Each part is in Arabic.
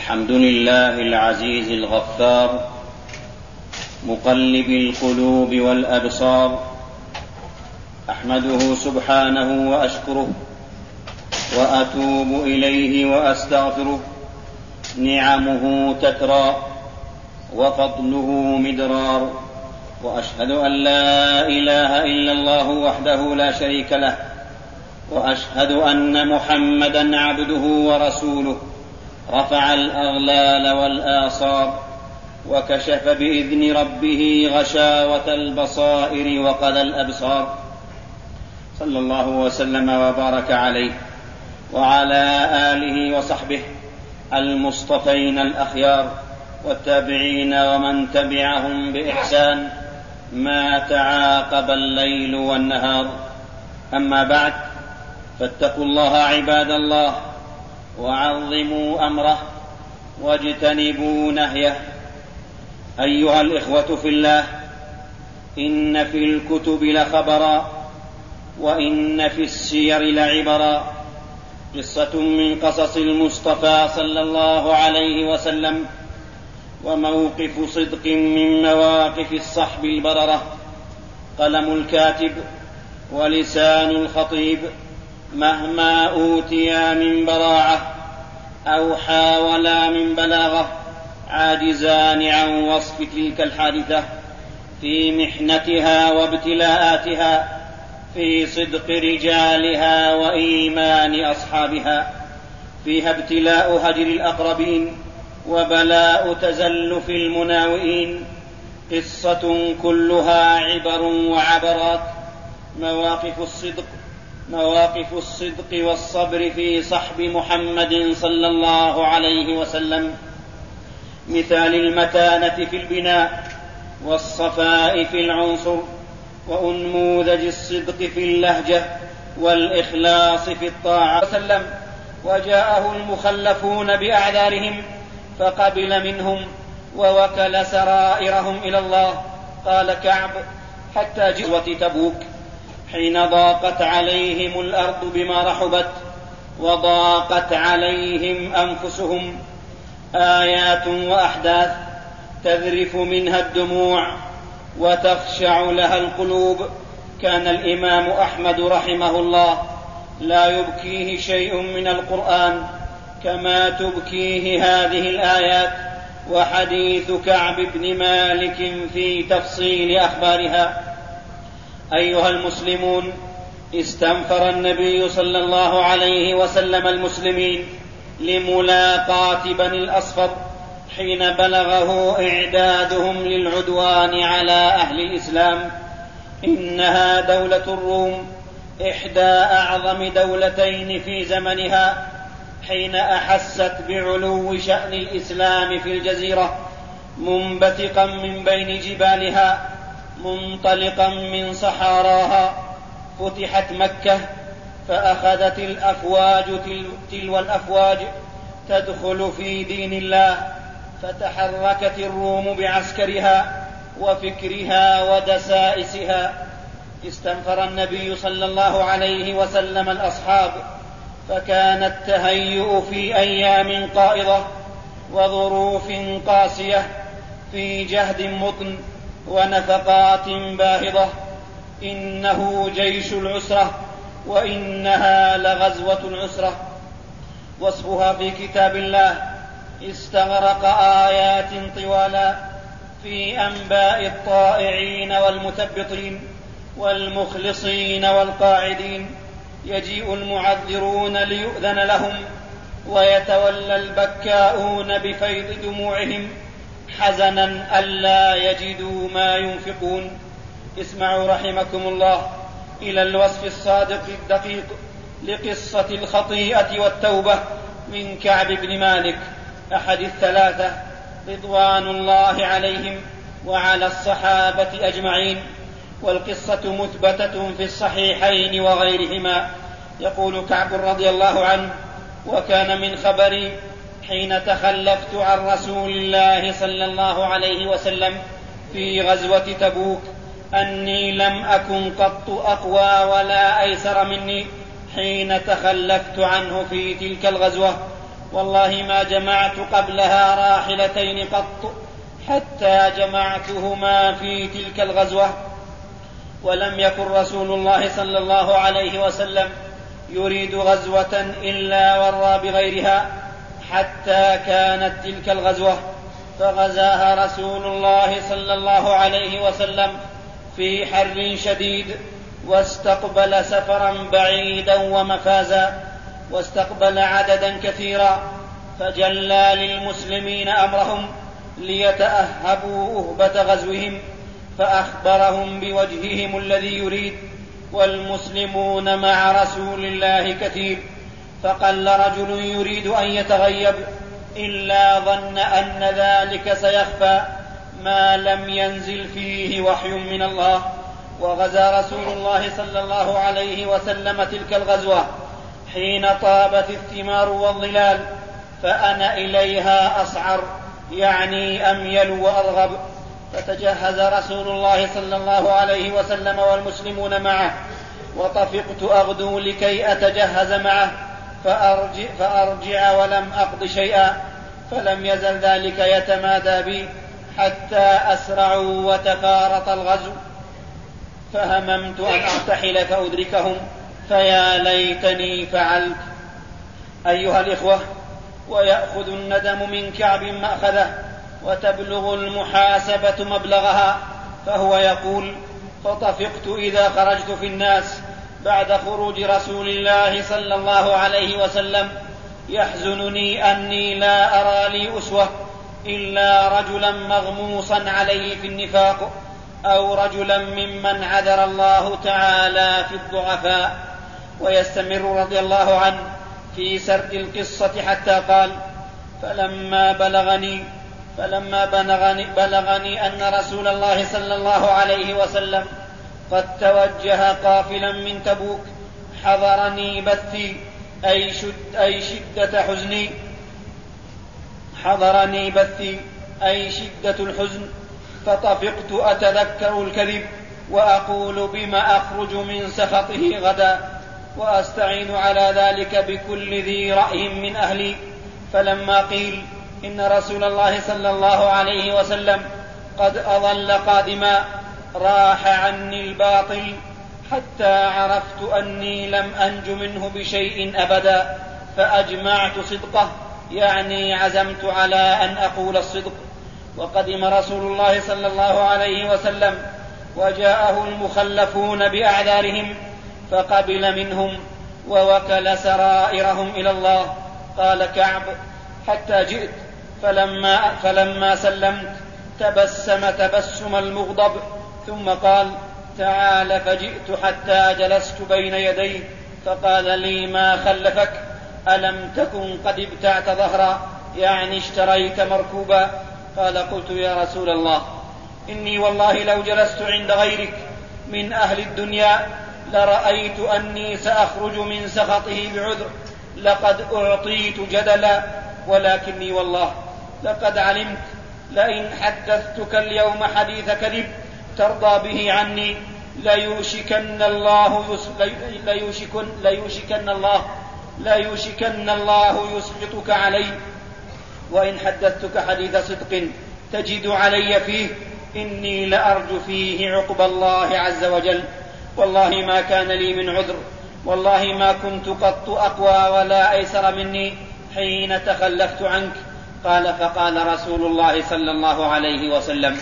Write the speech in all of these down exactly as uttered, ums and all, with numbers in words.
الحمد لله العزيز الغفار مقلب القلوب والأبصار، أحمده سبحانه وأشكره وأتوب إليه وأستغفره. نعمه تترى وفضله مدرار، وأشهد أن لا إله إلا الله وحده لا شريك له، وأشهد أن محمدًا عبده ورسوله، رفع الأغلال والآصار، وكشف بإذن ربه غشاوة البصائر وقذى الأبصار، صلى الله وسلم وبارك عليه وعلى آله وصحبه المصطفين الأخيار، والتابعين ومن تبعهم بإحسان ما تعاقب الليل والنهار. أما بعد، فاتقوا الله عباد الله، وعظموا أمره واجتنبوا نهيه. أيها الإخوة في الله، إن في الكتب لخبرا، وإن في السير لعبرا. قصة من قصص المصطفى صلى الله عليه وسلم، وموقف صدق من مواقف الصحب البررة. قلم الكاتب ولسان الخطيب مهما أوتيا من براعة أو حاولا من بلاغة عاجزان عن وصف تلك الحادثة في محنتها وابتلاءاتها، في صدق رجالها وإيمان أصحابها. فيها ابتلاء هجر الأقربين وبلاء تزلف المناوئين. قصة كلها عبر وعبرات. مواقف الصدق مواقف الصدق والصبر في صحب محمد صلى الله عليه وسلم، مثال المتانة في البناء والصفاء في العنصر، وأنموذج الصدق في اللهجة والإخلاص في الطاعة وسلم. وجاءه المخلفون بأعذارهم فقبل منهم ووكل سرائرهم إلى الله. قال كعب: حتى جزوة تبوك حين ضاقت عليهم الأرض بما رحبت وضاقت عليهم أنفسهم، آيات وأحداث تذرف منها الدموع وتخشع لها القلوب. كان الإمام أحمد رحمه الله لا يبكيه شيء من القرآن كما تبكيه هذه الآيات وحديث كعب بن مالك في تفصيل أخبارها. أيها المسلمون، استنفر النبي صلى الله عليه وسلم المسلمين لملاقاة بني الأصفر حين بلغه إعدادهم للعدوان على أهل الإسلام. إنها دولة الروم، إحدى أعظم دولتين في زمنها، حين أحست بعلو شأن الإسلام في الجزيرة، منبثقا من بين جبالها، منطلقا من صحاراها. فتحت مكة، فأخذت الأفواج تلو الأفواج تدخل في دين الله، فتحركت الروم بعسكرها وفكرها ودسائسها. استنفر النبي صلى الله عليه وسلم الأصحاب، فكان التهيؤ في أيام قائضة وظروف قاسية، في جهد مطن ونفقات باهظة. إنه جيش العسرة، وإنها لغزوة العسرة. وصفها في كتاب الله استغرق آيات طوالا في أنباء الطائعين والمثبطين والمخلصين والقاعدين. يجيء المعذرون ليؤذن لهم، ويتولى البكاؤون بفيض دموعهم حزنا ألا يجدوا ما ينفقون. اسمعوا رحمكم الله إلى الوصف الصادق الدقيق لقصة الخطيئة والتوبة من كعب بن مالك، أحد الثلاثة رضوان الله عليهم وعلى الصحابة أجمعين. والقصة مثبتة في الصحيحين وغيرهما. يقول كعب رضي الله عنه: وكان من خبري حين تخلفت عن رسول الله صلى الله عليه وسلم في غزوة تبوك أني لم أكن قط أقوى ولا أيسر مني حين تخلفت عنه في تلك الغزوة، والله ما جمعت قبلها راحلتين قط حتى جمعتهما في تلك الغزوة. ولم يكن رسول الله صلى الله عليه وسلم يريد غزوة إلا ورى بغيرها حتى كانت تلك الغزوة، فغزاها رسول الله صلى الله عليه وسلم في حر شديد، واستقبل سفرا بعيدا ومفازا، واستقبل عددا كثيرا، فجلى للمسلمين أمرهم ليتأهبوا أهبة غزوهم، فأخبرهم بوجههم الذي يريد، والمسلمون مع رسول الله كثير، فقل رجل يريد أن يتغيب إلا ظن أن ذلك سيخفى ما لم ينزل فيه وحي من الله. وغزا رسول الله صلى الله عليه وسلم تلك الغزوة حين طابت الثمار والظلال، فأنا إليها أسعر، يعني أميل وأرغب. فتجهز رسول الله صلى الله عليه وسلم والمسلمون معه، وطفقت أغدو لكي أتجهز معه فأرجع, فأرجع ولم أقض شيئا، فلم يزل ذلك يتمادى بي حتى أسرعوا وتفارط الغزو، فهممت أن أرتحل فأدركهم، فيا ليتني فعلت. أيها الإخوة، ويأخذ الندم من كعب مأخذه، وتبلغ المحاسبة مبلغها، فهو يقول: فطفقت إذا خرجت في الناس بعد خروج رسول الله صلى الله عليه وسلم، يحزنني أني لا أرى لي أسوة إلا رجلا مغموصا عليه في النفاق، أو رجلا ممن عذر الله تعالى في الضعفاء. ويستمر رضي الله عنه في سرد القصة حتى قال: فلما بلغني فلما بلغني, بلغني أن رسول الله صلى الله عليه وسلم قد توجه قافلا من تبوك، حضرني بثي أي, شد أي شدة حزني حضرني بثي أي شدة الحزن، فطفقت أتذكر الكذب وأقول بما أخرج من سخطه غدا، وأستعين على ذلك بكل ذي رأي من أهلي. فلما قيل إن رسول الله صلى الله عليه وسلم قد أظل قادما، راح عني الباطل حتى عرفت أني لم أنج منه بشيء أبدا، فأجمعت صدقه، يعني عزمت على أن أقول الصدق. وقدم رسول الله صلى الله عليه وسلم، وجاءه المخلفون بأعذارهم، فقبل منهم ووكل سرائرهم إلى الله. قال كعب: حتى جئت، فلما, فلما سلمت تبسم تبسم المغضب، ثم قال: تعال، فجئت حتى جلست بين يديه، فقال لي: ما خلفك؟ ألم تكن قد ابتعت ظهرا، يعني اشتريت مركوبا؟ قال: قلت: يا رسول الله، إني والله لو جلست عند غيرك من أهل الدنيا لرأيت أني سأخرج من سخطه بعذر، لقد أعطيت جدلا، ولكني والله لقد علمت لئن حدثتك اليوم حديث كذب ترضى به عني ليوشكن الله ليوشكن ليوشكن الله ليوشكن الله يسقطك علي، وإن حدثتك حديث صدق تجد علي فيه إني لأرجو فيه عقب الله عز وجل. والله ما كان لي من عذر، والله ما كنت قط أقوى ولا أيسر مني حين تخلفت عنك. قال: فقال رسول الله صلى الله عليه وسلم: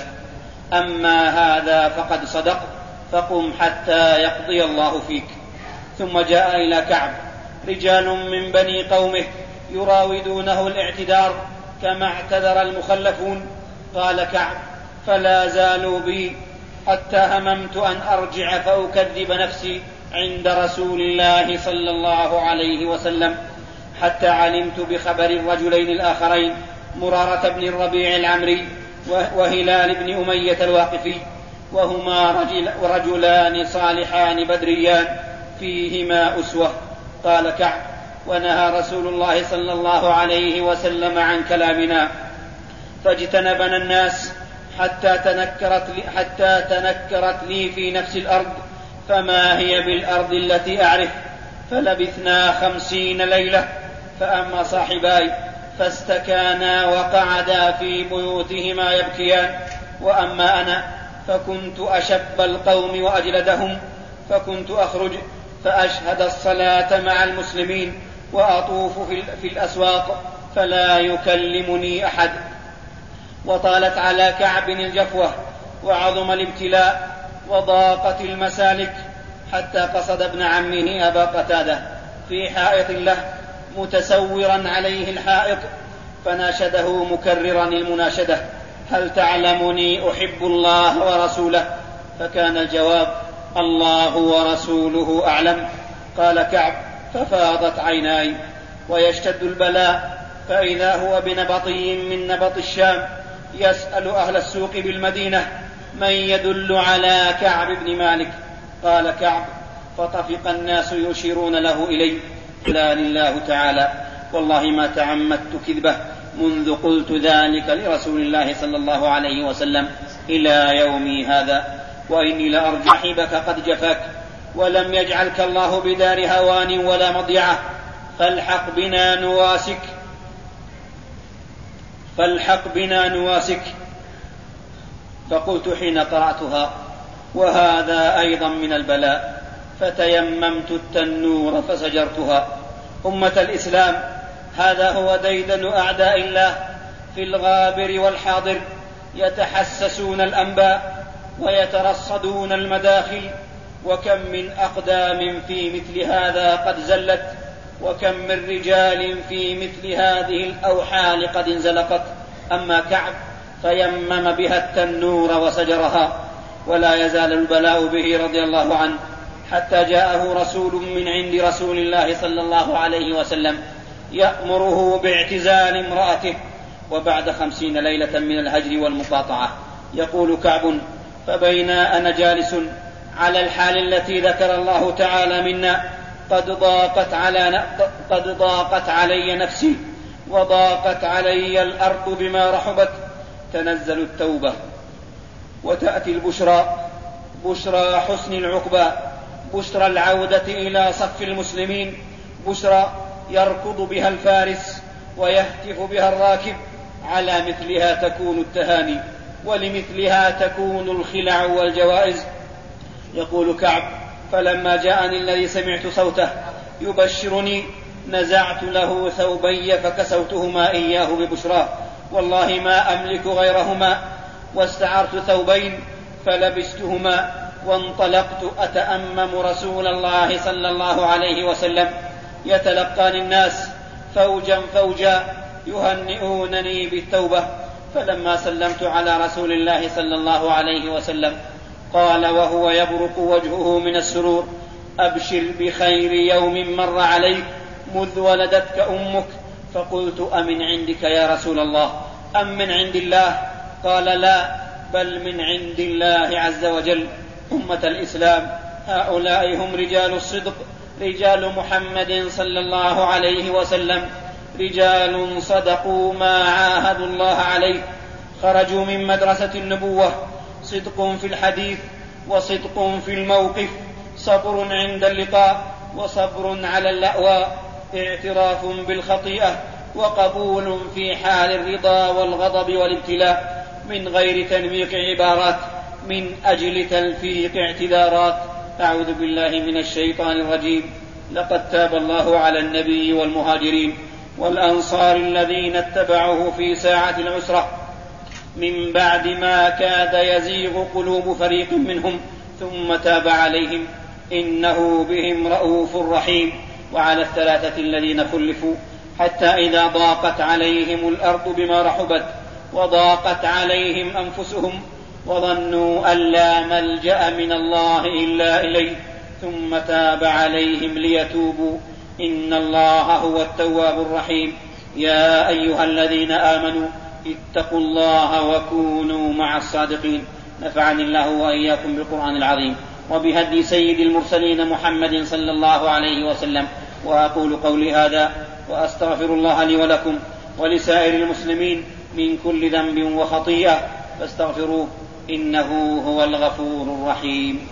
أما هذا فقد صدق، فقم حتى يقضي الله فيك. ثم جاء إلى كعب رجال من بني قومه يراودونه الاعتذار كما اعتذر المخلفون. قال كعب: فلا زالوا بي حتى هممت أن أرجع فأكذب نفسي عند رسول الله صلى الله عليه وسلم، حتى علمت بخبر الرجلين الآخرين، مرارة بن الربيع العمري وهلال بن أمية الواقفي، وهما رجل رجلان صالحان بدريان فيهما أسوة. قال كعب: ونهى رسول الله صلى الله عليه وسلم عن كلامنا، فاجتنبنا الناس حتى تنكرت لي, حتى تنكرت لي في نفس الأرض، فما هي بالأرض التي أعرف. فلبثنا خمسين ليلة، فأما صاحباي فاستكانا وقعدا في بيوتهما يبكيان. وأما أنا فكنت أشب القوم وأجلدهم، فكنت أخرج فأشهد الصلاة مع المسلمين وأطوف في الأسواق فلا يكلمني أحد. وطالت على كعب الجفوة وعظم الابتلاء وضاقت المسالك، حتى قصد ابن عمه أبا قتادة في حائط له متسورا عليه الحائط، فناشده مكررا المناشدة: هل تعلمني أحب الله ورسوله؟ فكان الجواب: الله ورسوله أعلم. قال كعب: ففاضت عيناي. ويشتد البلاء، فإذا هو بنبطي من نبط الشام يسأل أهل السوق بالمدينة: من يدل على كعب بن مالك؟ قال كعب: فطفق الناس يشيرون له إلي. لا لله تعالى والله ما تعمدت كذبه منذ قلت ذلك لرسول الله صلى الله عليه وسلم إلى يومي هذا، وإني لأرجو صاحبك قد جفاك، ولم يجعلك الله بدار هوان ولا مضيعة، فالحق بنا نواسك فالحق بنا نواسك. فقلت حين قرأتها: وهذا أيضا من البلاء، فتيممت التنور فسجرتها. أمة الإسلام، هذا هو ديدن أعداء الله في الغابر والحاضر، يتحسسون الأنباء ويترصدون المداخل. وكم من أقدام في مثل هذا قد زلت، وكم من رجال في مثل هذه الأوحال قد انزلقت. أما كعب فيمم بها التنور وسجرها، ولا يزال البلاء به رضي الله عنه، حتى جاءه رسول من عند رسول الله صلى الله عليه وسلم يأمره باعتزال امرأته، وبعد خمسين ليلة من الهجر والمقاطعة. يقول كعب: فبينا أنا جالس على الحال التي ذكر الله تعالى منا، قد ضاقت, على قد ضاقت علي نفسي وضاقت علي الأرض بما رحبت، تنزل التوبة وتأتي البشرى، بشرى حسن العقبى، بشرى العودة إلى صف المسلمين، بشرى يركض بها الفارس ويهتف بها الراكب. على مثلها تكون التهاني، ولمثلها تكون الخلع والجوائز. يقول كعب: فلما جاءني الذي سمعت صوته يبشرني نزعت له ثوبي فكسوتهما إياه ببشراه، والله ما أملك غيرهما، واستعرت ثوبين فلبستهما، وانطلقت أتأمم رسول الله صلى الله عليه وسلم يتلقاني الناس فوجا فوجا يهنئونني بالتوبة. فلما سلمت على رسول الله صلى الله عليه وسلم قال وهو يبرق وجهه من السرور: أبشر بخير يوم مر عليك مذ ولدتك أمك. فقلت: أمن عندك يا رسول الله أم من عند الله؟ قال: لا، بل من عند الله عز وجل. أمة الإسلام، هؤلاء هم رجال الصدق، رجال محمد صلى الله عليه وسلم، رجال صدقوا ما عاهدوا الله عليه، خرجوا من مدرسة النبوة، صدق في الحديث وصدق في الموقف، صبر عند اللقاء وصبر على اللأواء، اعتراف بالخطيئة وقبول في حال الرضا والغضب والابتلاء، من غير تنميق عبارات، من أجل تلفيق اعتذارات. أعوذ بالله من الشيطان الرجيم. لقد تاب الله على النبي والمهاجرين والأنصار الذين اتبعوه في ساعة العسرة من بعد ما كاد يزيغ قلوب فريق منهم، ثم تاب عليهم إنه بهم رءوف رحيم. وعلى الثلاثة الذين خلفوا حتى إذا ضاقت عليهم الأرض بما رحبت وضاقت عليهم أنفسهم وظنوا أن لا ملجأ من الله إلا إليه ثم تاب عليهم ليتوبوا إن الله هو التواب الرحيم. يا أيها الذين آمنوا اتقوا الله وكونوا مع الصادقين. نفعني الله وإياكم بالقرآن العظيم وبهدي سيد المرسلين محمد صلى الله عليه وسلم. وأقول قولي هذا وأستغفر الله لي ولكم ولسائر المسلمين من كل ذنب وخطيئة فاستغفروه إنه هو الغفور الرحيم.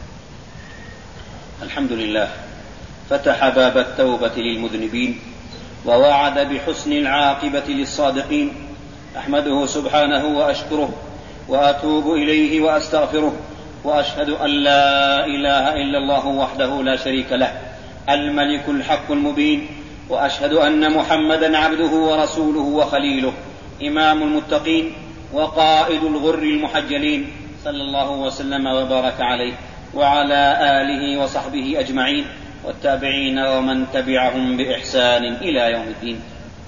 الحمد لله فتح باب التوبة للمذنبين ووعد بحسن العاقبة للصادقين. أحمده سبحانه وأشكره وأتوب إليه وأستغفره، وأشهد أن لا إله إلا الله وحده لا شريك له الملك الحق المبين، وأشهد أن محمدا عبده ورسوله وخليله إمام المتقين وقائد الغر المحجلين، صلى الله وسلم وبارك عليه وعلى آله وصحبه أجمعين والتابعين ومن تبعهم بإحسان إلى يوم الدين.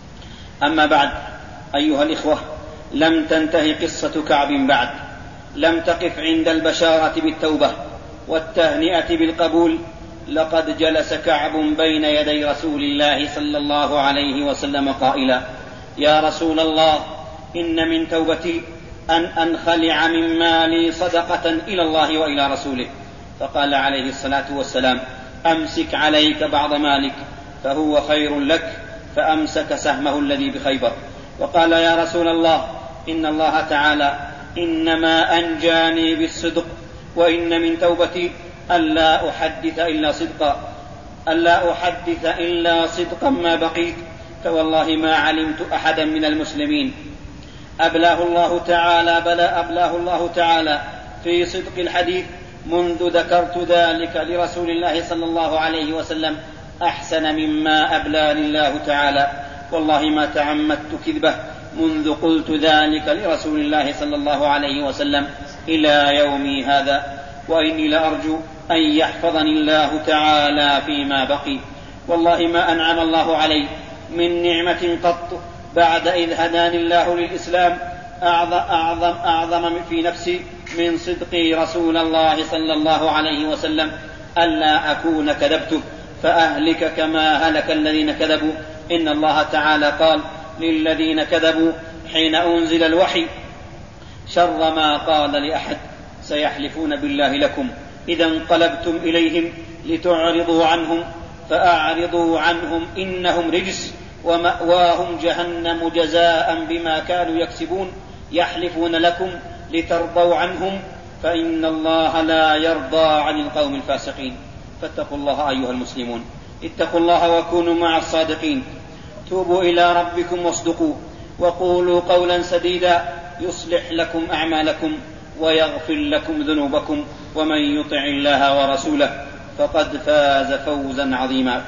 أما بعد، أيها الإخوة، لم تنتهي قصة كعب بعد، لم تقف عند البشارة بالتوبة والتهنئة بالقبول. لقد جلس كعب بين يدي رسول الله صلى الله عليه وسلم قائلا: يا رسول الله، إن من توبتي أن أنخلع من مالي صدقة إلى الله وإلى رسوله. فقال عليه الصلاة والسلام: أمسك عليك بعض مالك فهو خير لك، فأمسك سهمه الذي بخيبر. وقال: يا رسول الله، إن الله تعالى إنما أنجاني بالصدق، وإن من توبتي ألا أحدث إلا صدقا ألا أحدث إلا صدقا ما بقيت، فوالله ما علمت أحدا من المسلمين أبلاه الله تعالى بلى أبلاه الله تعالى في صدق الحديث منذ ذكرت ذلك لرسول الله صلى الله عليه وسلم أحسن مما أبلاني الله تعالى. والله ما تعمدت كذبه منذ قلت ذلك لرسول الله صلى الله عليه وسلم إلى يومي هذا، وإني لأرجو أن يحفظني الله تعالى فيما بقي. والله ما أنعم الله علي من نعمة قط بعد إذ هداني الله للإسلام أعظم, أعظم, أعظم في نفسي من صدقي رسول الله صلى الله عليه وسلم ألا أكون كذبته فأهلك كما هلك الذين كذبوا. إن الله تعالى قال للذين كذبوا حين أنزل الوحي: شر ما قال لأحد سيحلفون بالله لكم إذا انقلبتم إليهم لتعرضوا عنهم فأعرضوا عنهم إنهم رجس ومأواهم جهنم جزاء بما كانوا يكسبون. يحلفون لكم لترضوا عنهم فإن الله لا يرضى عن القوم الفاسقين. فاتقوا الله أيها المسلمون، اتقوا الله وكونوا مع الصادقين. توبوا إلى ربكم واصدقوا وقولوا قولا سديدا يصلح لكم أعمالكم ويغفر لكم ذنوبكم، ومن يطع الله ورسوله فقد فاز فوزا عظيما.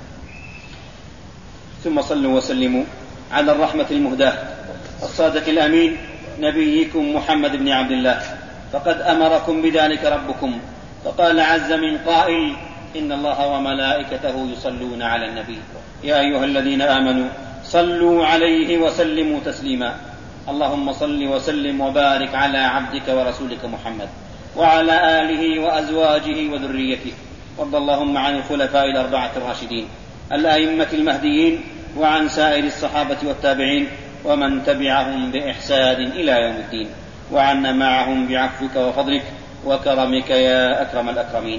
ثم صلوا وسلموا على الرحمة المهداة الصادق الأمين نبيكم محمد بن عبد الله، فقد أمركم بذلك ربكم، فقال عز من قائل: إن الله وملائكته يصلون على النبي يا أيها الذين آمنوا صلوا عليه وسلموا تسليما. اللهم صل وسلم وبارك على عبدك ورسولك محمد وعلى آله وأزواجه وذريته، وارض اللهم عن الخلفاء الأربعة الراشدين الأئمة المهديين وعن سائر الصحابة والتابعين ومن تبعهم بإحسان إلى يوم الدين، وعنا معهم بعفوك وفضلك وكرمك يا أكرم الأكرمين.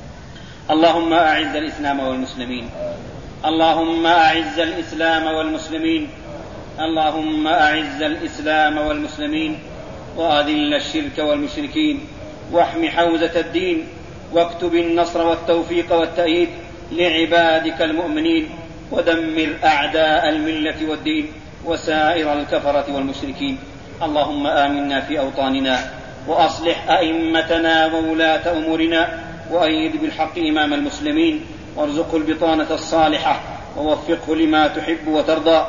اللهم أعز الإسلام والمسلمين اللهم أعز الإسلام والمسلمين اللهم أعز الإسلام والمسلمين وأذل الشرك والمشركين، واحم حوزة الدين، واكتب النصر والتوفيق والتأييد لعبادك المؤمنين، ودمر أعداء الملة والدين وسائر الكفرة والمشركين. اللهم آمنا في أوطاننا، وأصلح أئمتنا وولاة أمورنا، وأيد بالحق إمام المسلمين، وارزقه البطانة الصالحة، ووفقه لما تحب وترضى.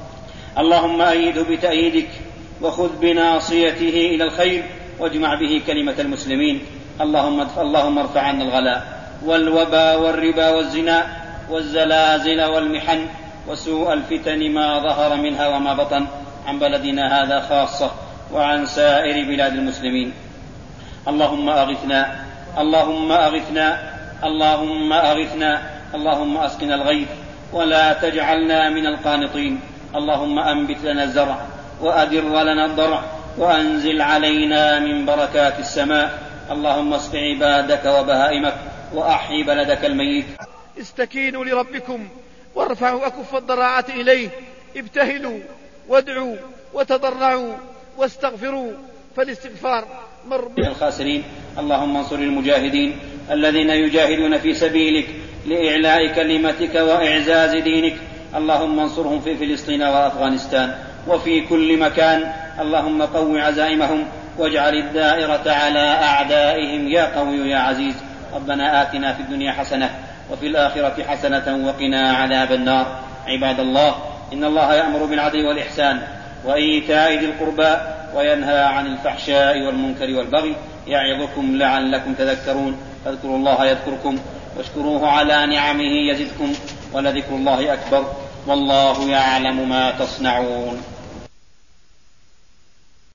اللهم أيده بتأييدك، وخذ بناصيته إلى الخير، واجمع به كلمة المسلمين. اللهم اللهم ارفع عنا الغلاء والوبا والربا والزنا والزلازل والمحن وسوء الفتن ما ظهر منها وما بطن عن بلدنا هذا خاصة وعن سائر بلاد المسلمين. اللهم أغثنا اللهم أغثنا اللهم أغثنا اللهم أسقنا الغيث ولا تجعلنا من القانطين. اللهم أنبت لنا الزرع وأدر لنا الضرع وأنزل علينا من بركات السماء. اللهم اسق عبادك وبهائمك وأحيي بلدك الميت. استكينوا لربكم وارفعوا أكف الضراعة إليه، ابتهلوا وادعوا وتضرعوا واستغفروا، فالاستغفار مربوط الخاسرين. اللهم انصر المجاهدين الذين يجاهدون في سبيلك لإعلاء كلمتك وإعزاز دينك. اللهم انصرهم في فلسطين وأفغانستان وفي كل مكان. اللهم قو عزائمهم واجعل الدائرة على أعدائهم يا قوي يا عزيز. ربنا آتنا في الدنيا حسنة وفي الآخرة حسنة وقنا عذاب النار. عباد الله، إن الله يأمر بالعدل والإحسان وإيتاء ذي القربى وينهى عن الفحشاء والمنكر والبغي يعظكم لعلكم تذكرون. فاذكروا الله يذكركم واشكروه على نعمه يزدكم ولذكر الله أكبر والله يعلم ما تصنعون.